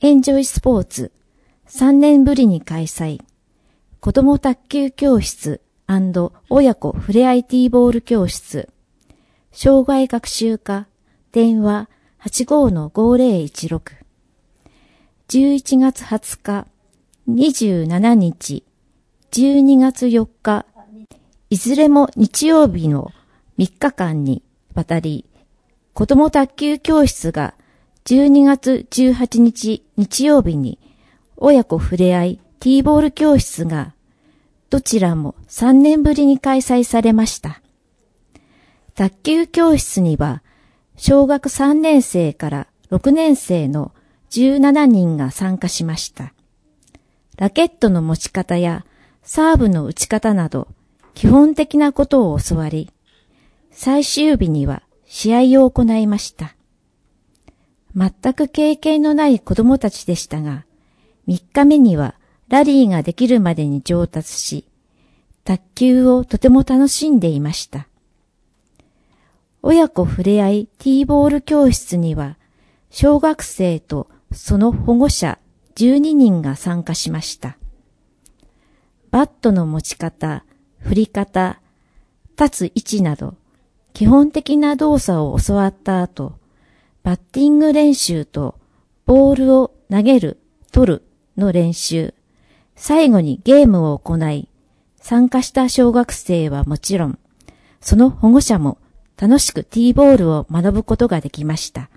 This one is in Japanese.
エンジョイスポーツ3年ぶりに開催。子ども卓球教室&親子ふれあいティーボール教室。障害学習課電話 85-5016。11月20日、27日、12月4日、いずれも日曜日の3日間にわたり、子ども卓球教室が12月18日日曜日に親子ふれあいティーボール教室がどちらも3年ぶりに開催されました。卓球教室には小学3年生から6年生の17人が参加しました。ラケットの持ち方やサーブの打ち方など基本的なことを教わり、最終日には試合を行いました。全く経験のない子供たちでしたが、3日目にはラリーができるまでに上達し、卓球をとても楽しんでいました。親子ふれあいティーボール教室には、小学生とその保護者12人が参加しました。バットの持ち方、振り方、立つ位置など、基本的な動作を教わった後、バッティング練習とボールを投げる、取るの練習、最後にゲームを行い、参加した小学生はもちろん、その保護者も楽しくティーボールを学ぶことができました。